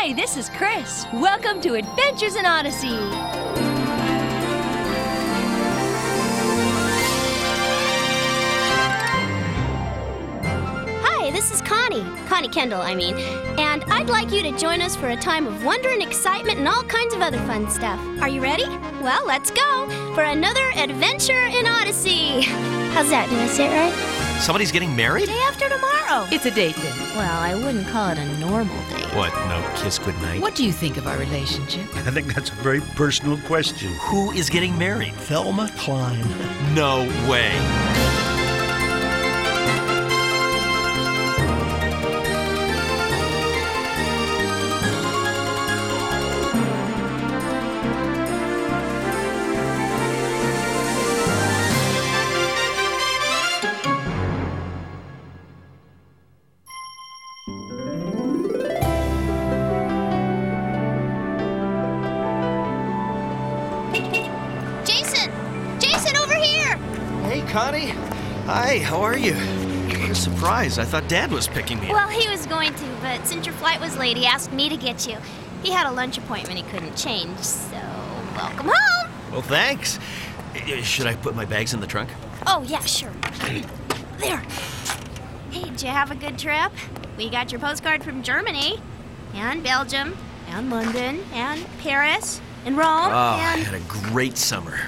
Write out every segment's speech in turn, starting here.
Hi, this is Chris. Welcome to Adventures in Odyssey. Hi, this is Connie Kendall, and I'd like you to join us for a time of wonder and excitement and all kinds of other fun stuff. Are you ready? Well, let's go for another Adventure in Odyssey. How's that? Did I say it right? Somebody's getting married? Day after tomorrow. It's a date then. Well, I wouldn't call it a normal date. What, no kiss goodnight? What do you think of our relationship? I think that's a very personal question. Who is getting married? Thelma Klein. No way. Jason, over here! Hey, Connie. Hi, how are you? What a surprise. I thought Dad was picking me up. Well, he was going to, but since your flight was late, he asked me to get you. He had a lunch appointment he couldn't change, so welcome home! Well, thanks. Should I put my bags in the trunk? Oh, yeah, sure. There. Hey, did you have a good trip? We got your postcard from Germany, and Belgium, and London, and Paris, and Rome, I and... had a great summer.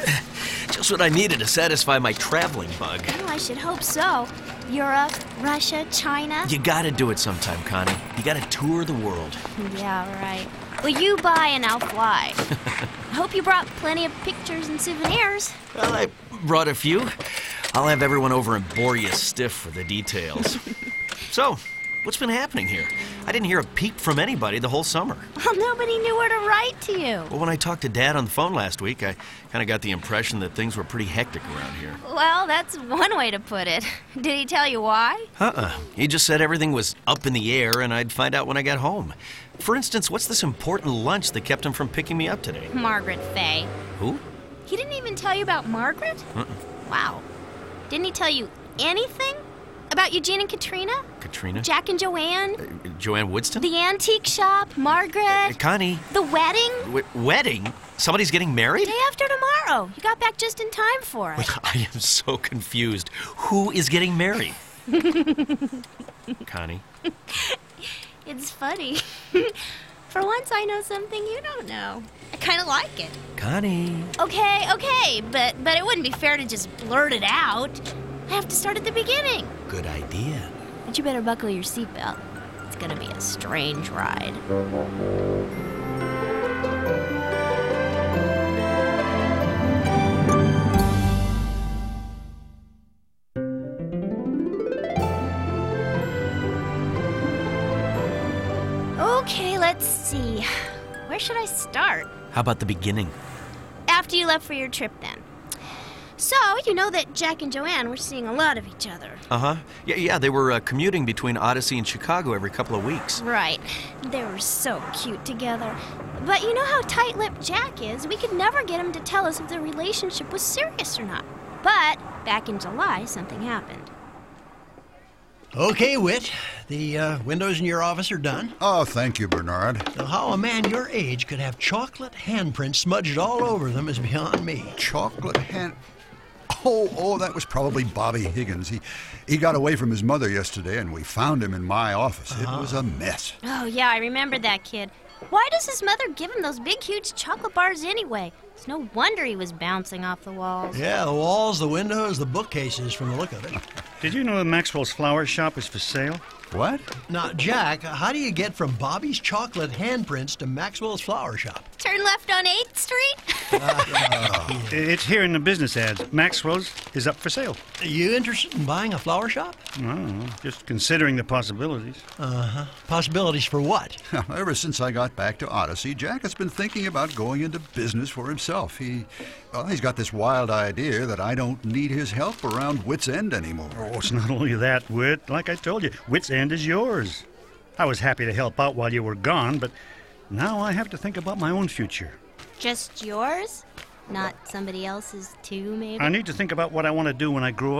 Just what I needed to satisfy my traveling bug. Oh, I should hope so. Europe, Russia, China. You gotta do it sometime, Connie. You gotta tour the world. Yeah, right. Well, you buy and I'll fly. I hope you brought plenty of pictures and souvenirs. Well, I brought a few. I'll have everyone over and bore you stiff for the details. So, what's been happening here? I didn't hear a peep from anybody the whole summer. Well, nobody knew where to write to you. Well, when I talked to Dad on the phone last week, I kind of got the impression that things were pretty hectic around here. Well, that's one way to put it. Did he tell you why? He just said everything was up in the air and I'd find out when I got home. For instance, what's this important lunch that kept him from picking me up today? Margaret Fay. Who? He didn't even tell you about Margaret? Wow. Didn't he tell you anything? About Eugene and Katrina? Katrina? Jack and Joanne? Joanne Woodston? The antique shop? Margaret? Connie? The wedding? Wedding? Somebody's getting married? Day after tomorrow. You got back just in time for it. I am so confused. Who is getting married? Connie? It's funny. For once I know something you don't know. I kind of like it. Connie? Okay, but it wouldn't be fair to just blurt it out. I have to start at the beginning. Good idea. But you better buckle your seatbelt. It's gonna be a strange ride. Okay, let's see. Where should I start? How about the beginning? After you left for your trip, then. So, you know that Jack and Joanne were seeing a lot of each other. Uh-huh. Yeah, they were commuting between Odyssey and Chicago every couple of weeks. Right. They were so cute together. But you know how tight-lipped Jack is. We could never get him to tell us if the relationship was serious or not. But back in July, something happened. Okay, Whit. The windows in your office are done. Oh, thank you, Bernard. Now, how a man your age could have chocolate handprints smudged all over them is beyond me. Chocolate hand... Oh, that was probably Bobby Higgins. He got away from his mother yesterday, and we found him in my office. It was a mess. Oh, yeah, I remember that kid. Why does his mother give him those big, huge chocolate bars anyway? It's no wonder he was bouncing off the walls. Yeah, the walls, the windows, the bookcases from the look of it. Did you know that Maxwell's Flower Shop is for sale? What? Now, Jack, how do you get from Bobby's chocolate handprints to Maxwell's Flower Shop? Turn left on 8th Street? It's here in the business ads. Maxwell's is up for sale. Are you interested in buying a flower shop? No, just considering the possibilities. Uh-huh. Possibilities for what? Ever since I got back to Odyssey, Jack has been thinking about going into business for himself. He's got this wild idea that I don't need his help around Wits End anymore. Oh, it's not only that, Whit. Like I told you, Wits End is yours. I was happy to help out while you were gone, but now I have to think about my own future. Just yours? Not somebody else's too, maybe? I need to think about what I want to do when I grow up.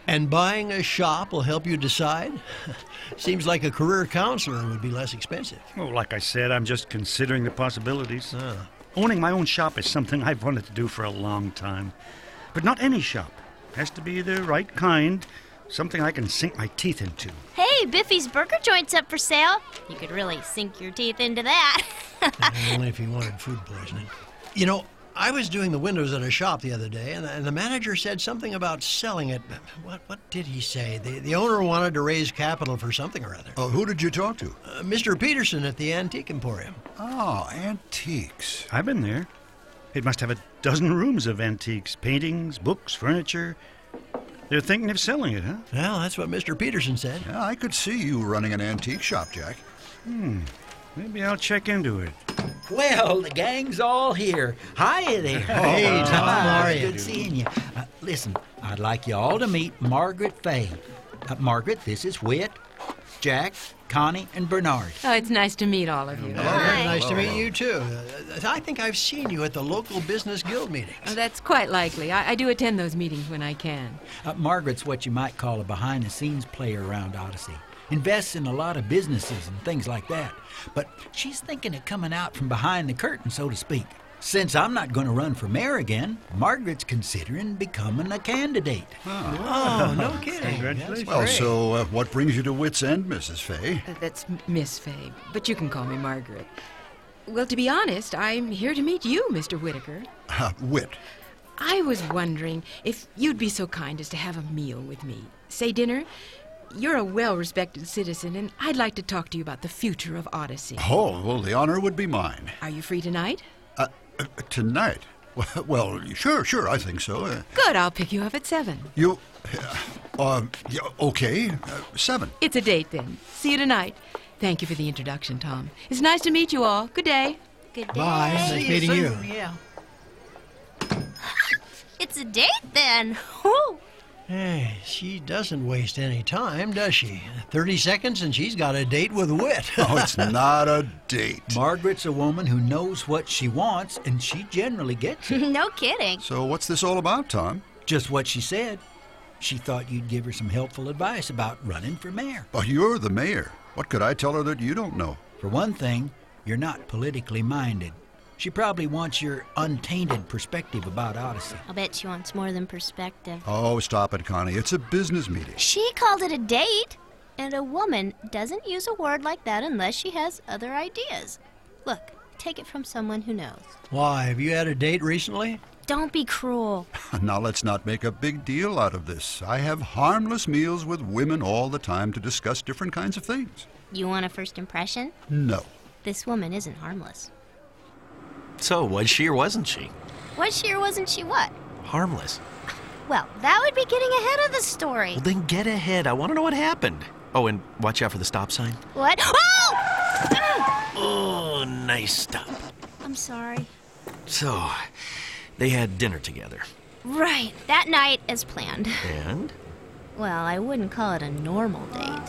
And buying a shop will help you decide? Seems like a career counselor would be less expensive. Oh, like I said, I'm just considering the possibilities. Owning my own shop is something I've wanted to do for a long time. But not any shop. Has to be the right kind, something I can sink my teeth into. Hey, Biffy's Burger Joint's up for sale. You could really sink your teeth into that. Only if you wanted food poisoning. You know, I was doing the windows at a shop the other day, and the manager said something about selling it. What did he say? The owner wanted to raise capital for something or other. Oh, who did you talk to? Mr. Peterson at the Antique Emporium. Oh, antiques. I've been there. It must have a dozen rooms of antiques, paintings, books, furniture. They're thinking of selling it, huh? Well, that's what Mr. Peterson said. Yeah, I could see you running an antique shop, Jack. Maybe I'll check into it. Well, the gang's all here. Hi there. Hey, Tom, how are you? Good seeing you. Listen, I'd like you all to meet Margaret Fay. Margaret, this is Whit, Jack, Connie, and Bernard. Oh, it's nice to meet all of you. Very nice to meet you, too. I think I've seen you at the local business guild meetings. Oh, that's quite likely. I do attend those meetings when I can. Margaret's what you might call a behind-the-scenes player around Odyssey. Invests in a lot of businesses and things like that. But she's thinking of coming out from behind the curtain, so to speak. Since I'm not going to run for mayor again, Margaret's considering becoming a candidate. Oh, no kidding. Congratulations. Well, so what brings you to Wit's End, Mrs. Fay? That's Miss Fay, but you can call me Margaret. Well, to be honest, I'm here to meet you, Mr. Whitaker. Wit. I was wondering if you'd be so kind as to have a meal with me. Say dinner. You're a well-respected citizen, and I'd like to talk to you about the future of Odyssey. Oh, well, the honor would be mine. Are you free tonight? Tonight? Well, sure, I think so. Good, I'll pick you up at 7. Yeah, okay, 7. It's a date, then. See you tonight. Thank you for the introduction, Tom. It's nice to meet you all. Good day. Good day. Bye. Nice meeting you. Yeah. It's a date, then. Whew. Hey, she doesn't waste any time, does she? 30 seconds and she's got a date with Wit. Oh, it's not a date. Margaret's a woman who knows what she wants, and she generally gets it. No kidding. So what's this all about, Tom? Just what she said. She thought you'd give her some helpful advice about running for mayor. Well, you're the mayor. What could I tell her that you don't know? For one thing, you're not politically minded. She probably wants your untainted perspective about Odyssey. I'll bet she wants more than perspective. Oh, stop it, Connie. It's a business meeting. She called it a date. And a woman doesn't use a word like that unless she has other ideas. Look, take it from someone who knows. Why, have you had a date recently? Don't be cruel. Now let's not make a big deal out of this. I have harmless meals with women all the time to discuss different kinds of things. You want a first impression? No. This woman isn't harmless. So, was she or wasn't she? Was she or wasn't she what? Harmless. Well, that would be getting ahead of the story. Well, then get ahead. I want to know what happened. Oh, and watch out for the stop sign. What? Oh! Oh, nice stop. I'm sorry. So, they had dinner together. Right, that night as planned. And? Well, I wouldn't call it a normal date.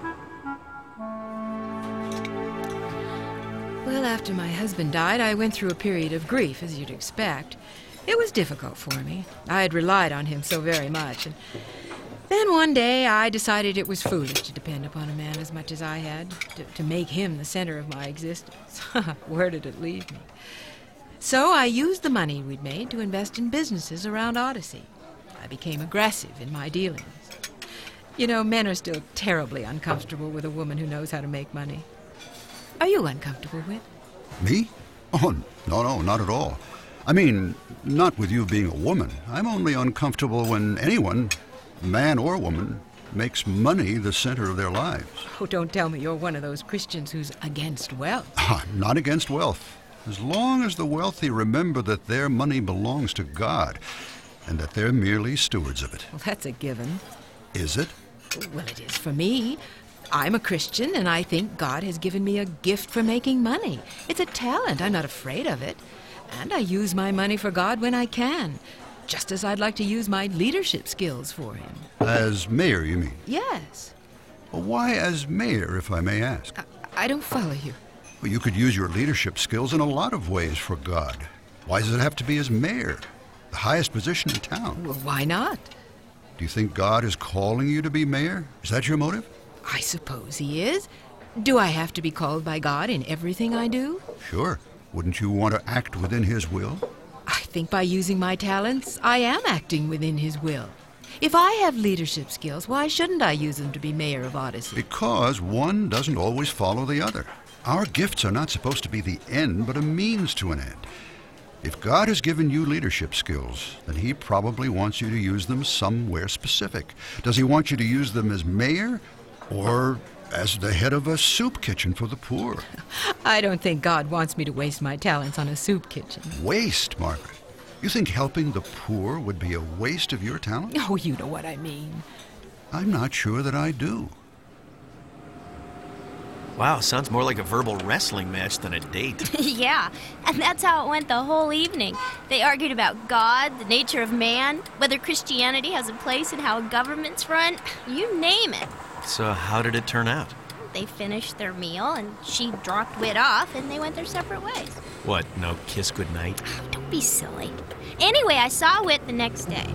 Well, after my husband died, I went through a period of grief, as you'd expect. It was difficult for me. I had relied on him so very much. And then one day, I decided it was foolish to depend upon a man as much as I had, to make him the center of my existence. Where did it leave me? So I used the money we'd made to invest in businesses around Odyssey. I became aggressive in my dealings. You know, men are still terribly uncomfortable with a woman who knows how to make money. Are you uncomfortable with? Me? Oh, no, not at all. I mean, not with you being a woman. I'm only uncomfortable when anyone, man or woman, makes money the center of their lives. Oh, don't tell me you're one of those Christians who's against wealth. I'm not against wealth. As long as the wealthy remember that their money belongs to God and that they're merely stewards of it. Well, that's a given. Is it? Well, it is for me. I'm a Christian, and I think God has given me a gift for making money. It's a talent. I'm not afraid of it. And I use my money for God when I can, just as I'd like to use my leadership skills for Him. As mayor, you mean? Yes. Well, why as mayor, if I may ask? I don't follow you. Well, you could use your leadership skills in a lot of ways for God. Why does it have to be as mayor? The highest position in town. Well, why not? Do you think God is calling you to be mayor? Is that your motive? I suppose he is. Do I have to be called by God in everything I do? Sure. Wouldn't you want to act within his will? I think by using my talents, I am acting within his will. If I have leadership skills, why shouldn't I use them to be mayor of Odyssey? Because one doesn't always follow the other. Our gifts are not supposed to be the end, but a means to an end. If God has given you leadership skills, then he probably wants you to use them somewhere specific. Does he want you to use them as mayor or as the head of a soup kitchen for the poor? I don't think God wants me to waste my talents on a soup kitchen. Waste, Margaret? You think helping the poor would be a waste of your talent? Oh, you know what I mean. I'm not sure that I do. Wow, sounds more like a verbal wrestling match than a date. Yeah, and that's how it went the whole evening. They argued about God, the nature of man, whether Christianity has a place in how governments run, you name it. So how did it turn out? They finished their meal, and she dropped Whit off, and they went their separate ways. What, no kiss goodnight? Don't be silly. Anyway, I saw Whit the next day.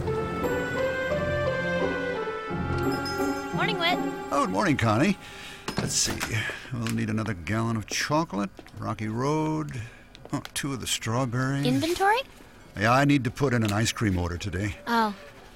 Morning, Whit. Oh, good morning, Connie. Let's see. We'll need another gallon of chocolate, Rocky Road, 2 of the strawberries. Inventory? Yeah, I need to put in an ice cream order today. Oh.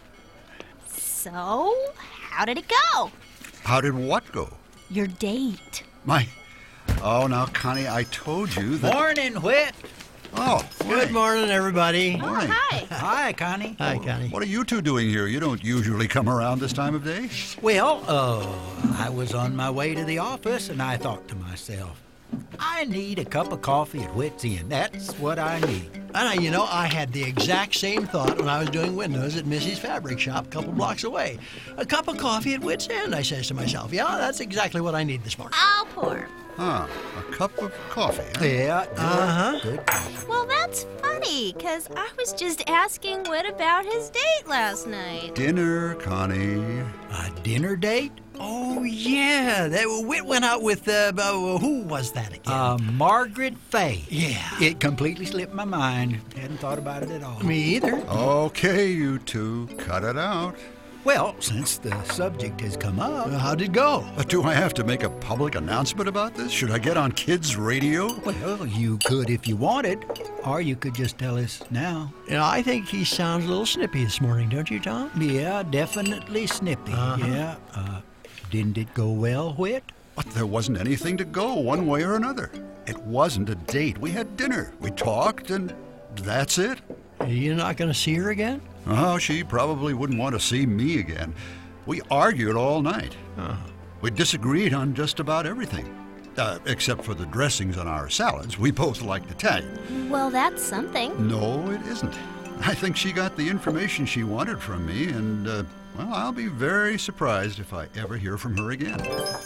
So, how did it go? How did what go? Your date. Oh, now, Connie, I told you that... Morning, Whit. Oh, Good morning, everybody. morning. Hi. Hi, Connie. Hi, Connie. What are you two doing here? You don't usually come around this time of day. Well, I was on my way to the office, and I thought to myself, I need a cup of coffee at Whit's Inn. That's what I need. And you know, I had the exact same thought when I was doing windows at Missy's fabric shop a couple blocks away. A cup of coffee at Whit's End, I says to myself. Yeah, that's exactly what I need this morning. I'll pour. Ah, a cup of coffee. Huh? Yeah, good coffee. Well, that's funny, because I was just asking Whit about his date last night. Dinner, Connie. A dinner date? Oh, yeah. Whit went out with, who was that again? Margaret Fay. Yeah. It completely slipped my mind. Hadn't thought about it at all. Me either. Okay, you two, cut it out. Well, since the subject has come up... How'd it go? Do I have to make a public announcement about this? Should I get on kids' radio? Well, you could if you wanted, or you could just tell us now. You know, I think he sounds a little snippy this morning, don't you, Tom? Yeah, definitely snippy. Yeah. Didn't it go well, Whit? But there wasn't anything to go one way or another. It wasn't a date. We had dinner. We talked, and that's it. You're not going to see her again? Oh, she probably wouldn't want to see me again. We argued all night. We disagreed on just about everything. Except for the dressings on our salads. We both liked Italian. Well, that's something. No, it isn't. I think she got the information she wanted from me, and, well, I'll be very surprised if I ever hear from her again.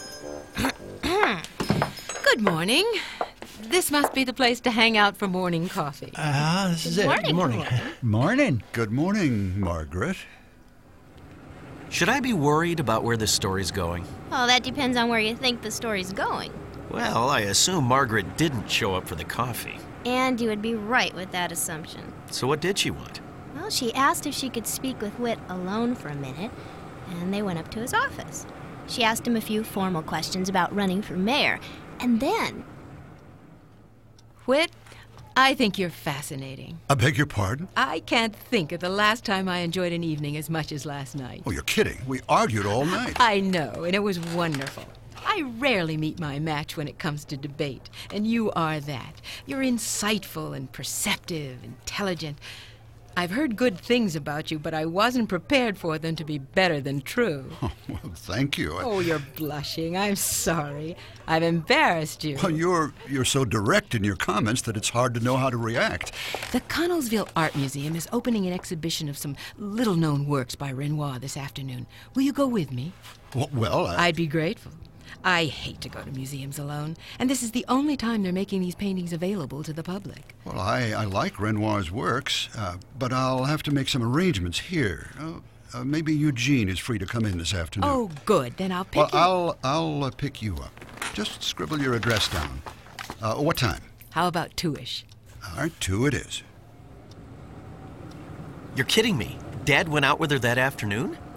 Good morning. This must be the place to hang out for morning coffee. This is it. Good morning. Morning. Good morning, Margaret. Should I be worried about where this story's going? Well, that depends on where you think the story's going. Well, I assume Margaret didn't show up for the coffee. And you would be right with that assumption. So what did she want? Well, she asked if she could speak with Whit alone for a minute, and they went up to his office. She asked him a few formal questions about running for mayor, and then... Whit, I think you're fascinating. I beg your pardon? I can't think of the last time I enjoyed an evening as much as last night. Oh, you're kidding. We argued all night. I know, and it was wonderful. I rarely meet my match when it comes to debate, and you are that. You're insightful and perceptive, intelligent. I've heard good things about you, but I wasn't prepared for them to be better than true. Oh, well, thank you. Oh, you're blushing. I'm sorry. I've embarrassed you. Well, you're so direct in your comments that it's hard to know how to react. The Connellsville Art Museum is opening an exhibition of some little-known works by Renoir this afternoon. Will you go with me? Well, I'd be grateful. I hate to go to museums alone, and this is the only time they're making these paintings available to the public. Well, I like Renoir's works, but I'll have to make some arrangements here. Maybe Eugene is free to come in this afternoon. Oh, good. Then I'll pick you... I'll pick you up. Just scribble your address down. What time? How about 2-ish? All right, 2 it is. You're kidding me. Dad went out with her that afternoon?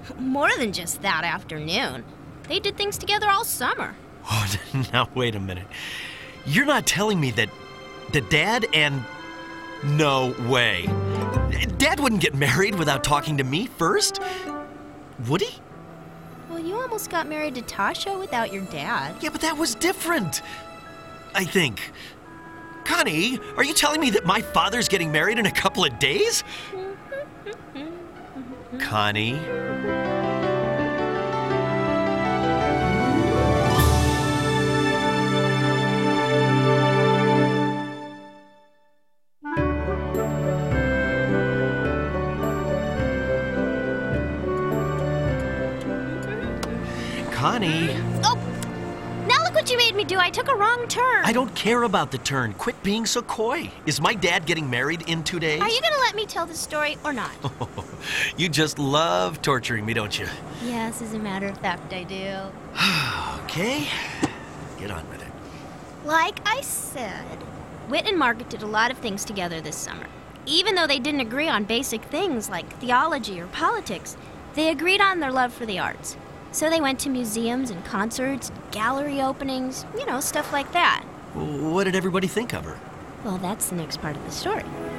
More than just that afternoon. They did things together all summer. Oh, now wait a minute. You're not telling me that Dad and... No way. Dad wouldn't get married without talking to me first? Would he? Well, you almost got married to Tasha without your dad. Yeah, but that was different. I think. Connie, are you telling me that my father's getting married in a couple of days? Connie? Connie? Oh! Now look what you made me do. I took a wrong turn. I don't care about the turn. Quit being so coy. Is my dad getting married in 2 days? Are you going to let me tell the story or not? You just love torturing me, don't you? Yes, as a matter of fact, I do. Okay. Get on with it. Like I said, Whit and Margaret did a lot of things together this summer. Even though they didn't agree on basic things like theology or politics, they agreed on their love for the arts. So they went to museums and concerts, gallery openings, stuff like that. What did everybody think of her? Well, that's the next part of the story.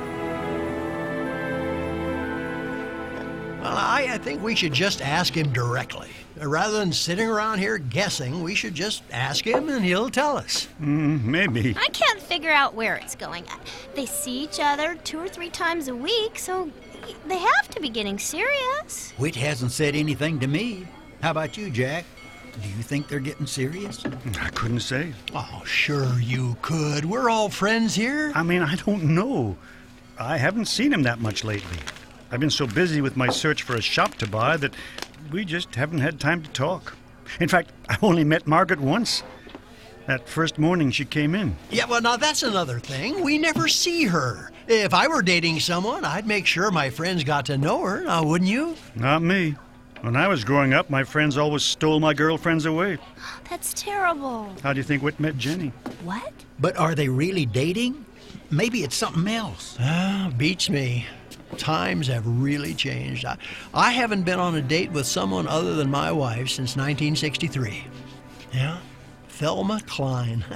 Well, I think we should just ask him directly. Rather than sitting around here guessing, we should just ask him and he'll tell us. Maybe. I can't figure out where it's going. They see each other 2 or 3 times a week, so they have to be getting serious. Whit hasn't said anything to me. How about you, Jack? Do you think they're getting serious? I couldn't say. Oh, sure you could. We're all friends here. I mean, I don't know. I haven't seen him that much lately. I've been so busy with my search for a shop to buy that we just haven't had time to talk. In fact, I only met Margaret once. That first morning she came in. Yeah, well, now that's another thing. We never see her. If I were dating someone, I'd make sure my friends got to know her, now wouldn't you? Not me. When I was growing up, my friends always stole my girlfriends away. That's terrible. How do you think Whit met Jenny? What? But are they really dating? Maybe it's something else. Beats me. Times have really changed. I haven't been on a date with someone other than my wife since 1963. Yeah? Thelma Klein.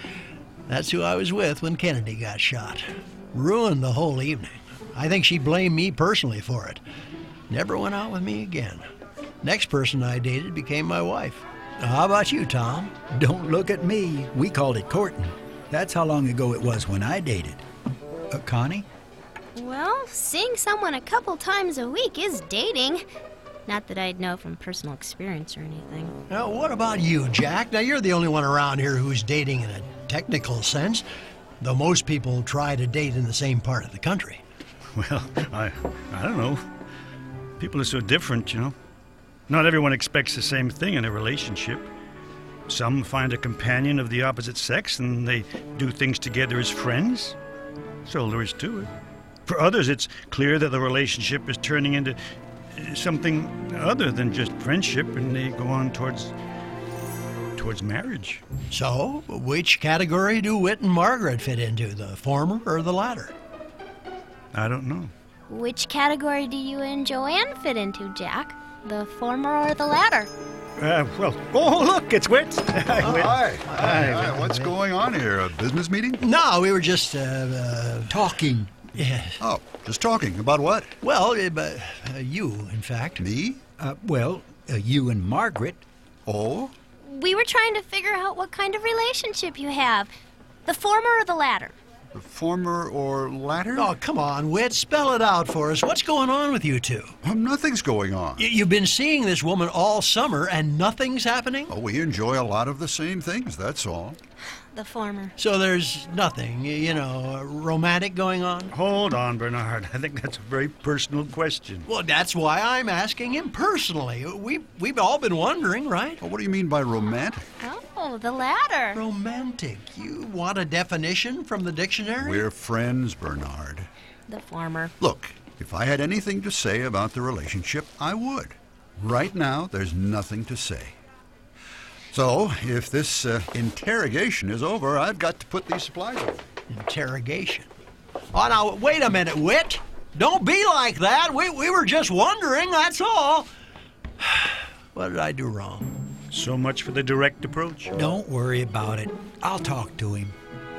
That's who I was with when Kennedy got shot. Ruined the whole evening. I think she blamed me personally for it. Never went out with me again. Next person I dated became my wife. How about you, Tom? Don't look at me. We called it courting. That's how long ago it was when I dated. Connie? Well, seeing someone a couple times a week is dating. Not that I'd know from personal experience or anything. Now, what about you, Jack? Now, you're the only one around here who's dating in a technical sense, though most people try to date in the same part of the country. Well, I don't know. People are so different, Not everyone expects the same thing in a relationship. Some find a companion of the opposite sex and they do things together as friends. That's all there is to it. For others, it's clear that the relationship is turning into something other than just friendship, and they go on towards marriage. So, which category do Whit and Margaret fit into, the former or the latter? I don't know. Which category do you and Joanne fit into, Jack? The former or the latter? Look, it's Whit. Hi. What's going on here? A business meeting? No, we were just, Talking. yeah. Oh, just talking. About what? Well, you, in fact. Me? You and Margaret. Oh? We were trying to figure out what kind of relationship you have. The former or the latter? The former or latter? Oh, come on, Whit, spell it out for us. What's going on with you two? Nothing's going on. You've been seeing this woman all summer and nothing's happening? Oh, we enjoy a lot of the same things, that's all. The former. So there's nothing, romantic going on? Hold on, Bernard. I think that's a very personal question. Well, that's why I'm asking him personally. We've all been wondering, right? Well, what do you mean by romantic? Oh, the latter. Romantic. You want a definition from the dictionary? We're friends, Bernard. The former. Look, if I had anything to say about the relationship, I would. Right now, there's nothing to say. So, if this interrogation is over, I've got to put these supplies away. Interrogation. Oh, now, wait a minute, Whit. Don't be like that. We were just wondering, that's all. What did I do wrong? So much for the direct approach. Don't worry about it. I'll talk to him.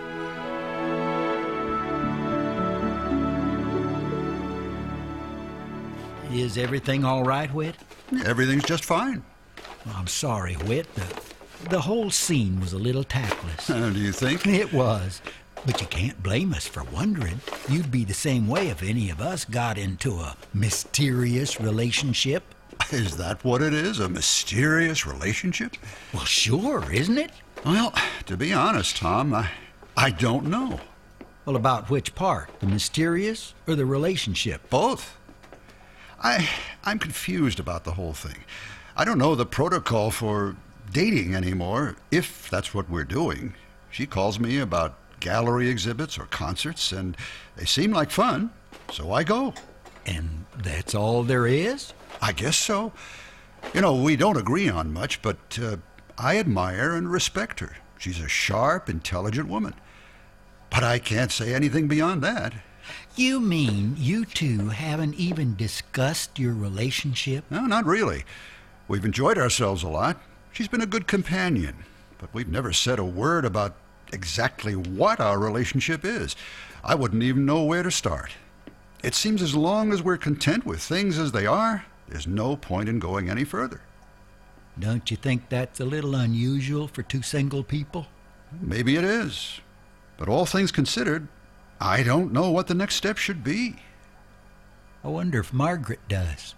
Is everything all right, Whit? Everything's just fine. I'm sorry, Whit. The whole scene was a little tactless. Do you think? It was. But you can't blame us for wondering. You'd be the same way if any of us got into a mysterious relationship. Is that what it is? A mysterious relationship? Well, sure, isn't it? Well, to be honest, Tom, I don't know. Well, about which part? The mysterious or the relationship? Both. I'm confused about the whole thing. I don't know the protocol for dating anymore, if that's what we're doing. She calls me about gallery exhibits or concerts, and they seem like fun, so I go. And that's all there is? I guess so. You know, we don't agree on much, but I admire and respect her. She's a sharp, intelligent woman. But I can't say anything beyond that. You mean you two haven't even discussed your relationship? No, not really. We've enjoyed ourselves a lot. She's been a good companion, but we've never said a word about exactly what our relationship is. I wouldn't even know where to start. It seems as long as we're content with things as they are, there's no point in going any further. Don't you think that's a little unusual for two single people? Maybe it is. But all things considered, I don't know what the next step should be. I wonder if Margaret does.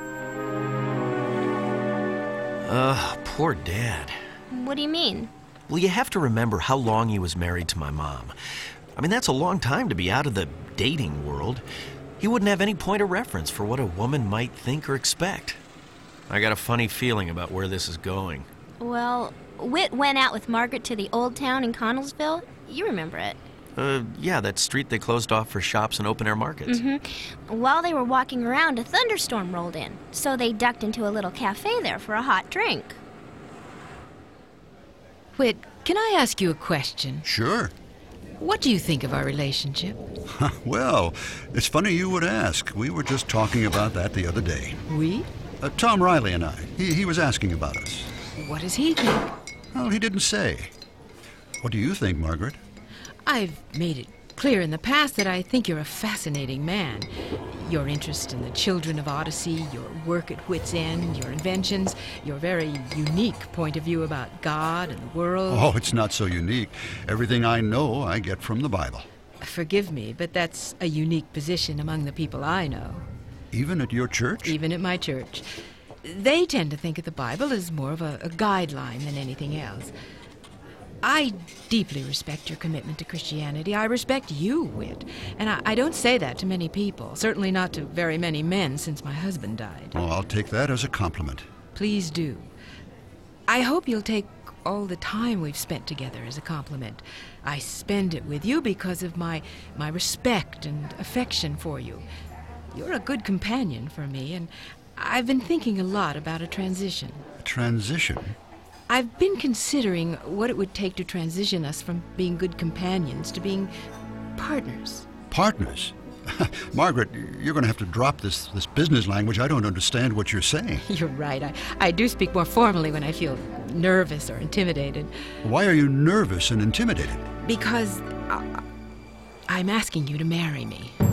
Poor Dad. What do you mean? Well, you have to remember how long he was married to my mom. I mean, that's a long time to be out of the dating world. He wouldn't have any point of reference for what a woman might think or expect. I got a funny feeling about where this is going. Well, Whit went out with Margaret to the old town in Connellsville. You remember it. Yeah, that street they closed off for shops and open-air markets. While they were walking around, a thunderstorm rolled in, so they ducked into a little cafe there for a hot drink. Whit, can I ask you a question? Sure. What do you think of our relationship? Well, it's funny you would ask. We were just talking about that the other day. We? Tom Riley and I. He was asking about us. What does he think? Well, he didn't say. What do you think, Margaret? I've made it clear in the past that I think you're a fascinating man. Your interest in the children of Odyssey, your work at Whit's End, your inventions, your very unique point of view about God and the world. Oh, it's not so unique. Everything I know, I get from the Bible. Forgive me, but that's a unique position among the people I know. Even at your church? Even at my church. They tend to think of the Bible as more of a guideline than anything else. I deeply respect your commitment to Christianity. I respect you, Whit. And I don't say that to many people, certainly not to very many men since my husband died. Oh, I'll take that as a compliment. Please do. I hope you'll take all the time we've spent together as a compliment. I spend it with you because of my respect and affection for you. You're a good companion for me, and I've been thinking a lot about a transition. A transition? I've been considering what it would take to transition us from being good companions to being partners. Partners? Margaret, you're going to have to drop this business language. I don't understand what you're saying. You're right. I do speak more formally when I feel nervous or intimidated. Why are you nervous and intimidated? Because I'm asking you to marry me.